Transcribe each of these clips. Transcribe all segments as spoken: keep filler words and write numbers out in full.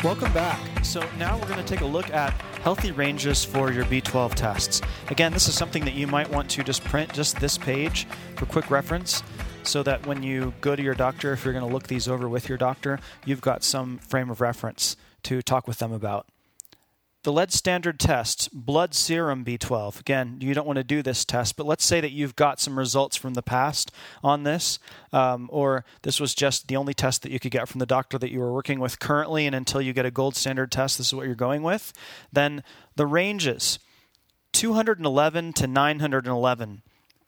Welcome back. So now we're going to take a look at healthy ranges for your B twelve tests. Again, this is something that you might want to just print just this page for quick reference so that when you go to your doctor, if you're going to look these over with your doctor, you've got some frame of reference to talk with them about. The lead standard test, blood serum B twelve. Again, you don't want to do this test, but let's say that you've got some results from the past on this, um, or this was just the only test that you could get from the doctor that you were working with currently, and until you get a gold standard test, this is what you're going with. Then the ranges, two hundred eleven to nine hundred eleven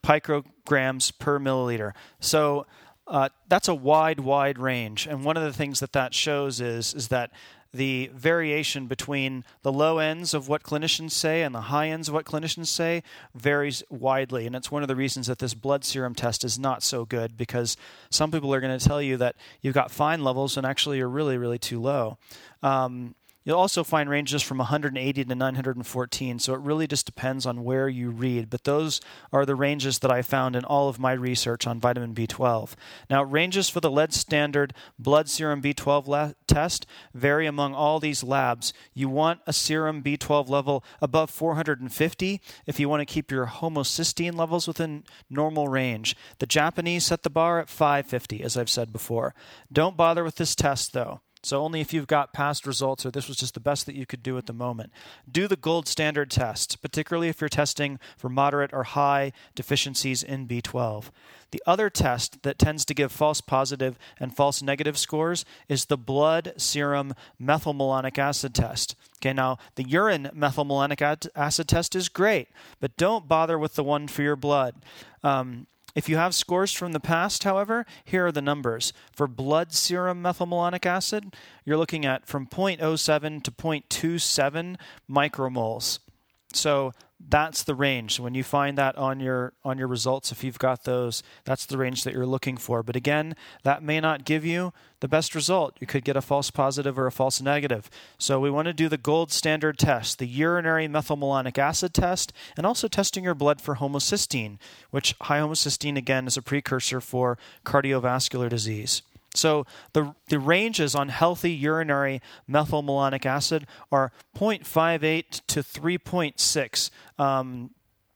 picograms per milliliter. So uh, that's a wide, wide range, and one of the things that that shows is is that the variation between the low ends of what clinicians say and the high ends of what clinicians say varies widely. And it's one of the reasons that this blood serum test is not so good, because some people are going to tell you that you've got fine levels and actually you're really, really too low. Um, You'll also find ranges from one hundred eighty to nine hundred fourteen, so it really just depends on where you read. But those are the ranges that I found in all of my research on vitamin B twelve. Now, ranges for the lead standard blood serum B twelve la- test vary among all these labs. You want a serum B twelve level above four hundred fifty if you want to keep your homocysteine levels within normal range. The Japanese set the bar at five fifty, as I've said before. Don't bother with this test, though. So only if you've got past results or this was just the best that you could do at the moment. Do the gold standard test, particularly if you're testing for moderate or high deficiencies in B twelve. The other test that tends to give false positive and false negative scores is the blood serum methylmalonic acid test. Okay, now the urine methylmalonic acid test is great, but don't bother with the one for your blood. Um, If you have scores from the past, however, here are the numbers. For blood serum methylmalonic acid, you're looking at from zero point zero seven to zero point two seven micromoles. So that's the range. When you find that on your on your results, if you've got those, that's the range that you're looking for. But again, that may not give you the best result. You could get a false positive or a false negative. So we want to do the gold standard test, the urinary methylmalonic acid test, and also testing your blood for homocysteine, which high homocysteine, again, is a precursor for cardiovascular disease. So the the ranges on healthy urinary methylmalonic acid are zero point five eight to three point six um,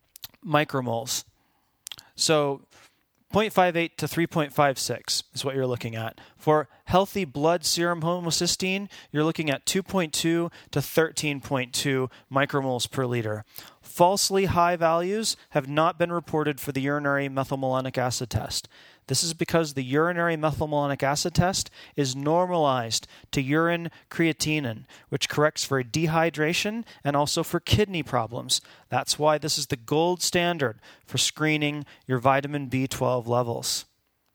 micromoles. So zero point five eight to three point five six is what you're looking at. For healthy blood serum homocysteine, you're looking at two point two to thirteen point two micromoles per liter. Falsely high values have not been reported for the urinary methylmalonic acid test. This is because the urinary methylmalonic acid test is normalized to urine creatinine, which corrects for dehydration and also for kidney problems. That's why this is the gold standard for screening your vitamin B twelve levels.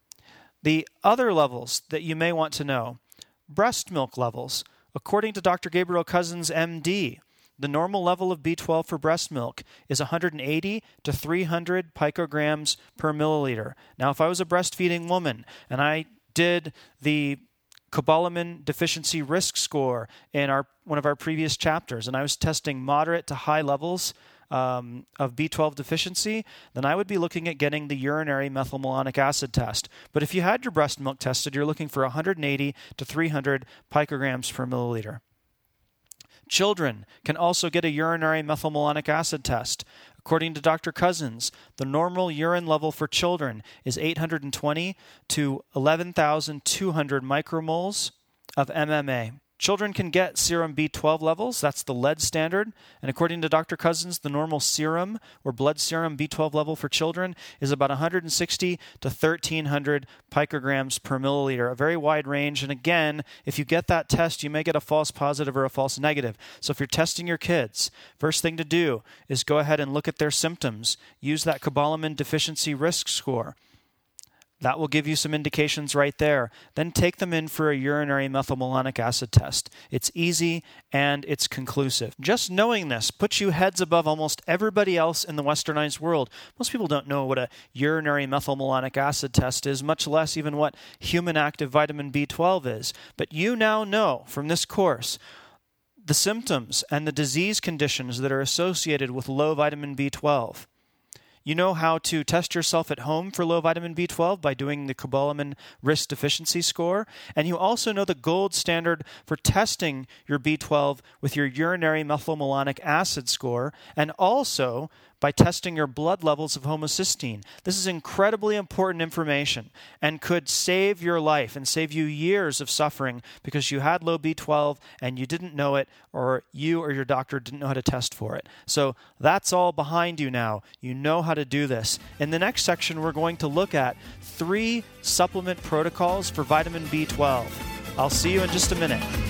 The other levels that you may want to know, breast milk levels. According to Doctor Gabriel Cousens, M D, the normal level of B twelve for breast milk is one hundred eighty to three hundred picograms per milliliter. Now, if I was a breastfeeding woman and I did the cobalamin deficiency risk score in our one of our previous chapters, and I was testing moderate to high levels um, of B twelve deficiency, then I would be looking at getting the urinary methylmalonic acid test. But if you had your breast milk tested, you're looking for one hundred eighty to three hundred picograms per milliliter. Children can also get a urinary methylmalonic acid test. According to Doctor Cousens, the normal urine level for children is eight hundred twenty to eleven thousand two hundred micromoles of M M A. Children can get serum B twelve levels, that's the lead standard, and according to Doctor Cousens, the normal serum or blood serum B twelve level for children is about one hundred sixty to thirteen hundred picograms per milliliter, a very wide range. And again, if you get that test, you may get a false positive or a false negative. So if you're testing your kids, first thing to do is go ahead and look at their symptoms. Use that cobalamin deficiency risk score. That will give you some indications right there. Then take them in for a urinary methylmalonic acid test. It's easy and it's conclusive. Just knowing this puts you heads above almost everybody else in the westernized world. Most people don't know what a urinary methylmalonic acid test is, much less even what human active vitamin B twelve is. But you now know from this course the symptoms and the disease conditions that are associated with low vitamin B twelve. You know how to test yourself at home for low vitamin B twelve by doing the cobalamin risk deficiency score. And you also know the gold standard for testing your B twelve with your urinary methylmalonic acid score, and also by testing your blood levels of homocysteine. This is incredibly important information and could save your life and save you years of suffering because you had low B twelve and you didn't know it, or you or your doctor didn't know how to test for it. So that's all behind you now. You know how to do this. In the next section, we're going to look at three supplement protocols for vitamin B twelve. I'll see you in just a minute.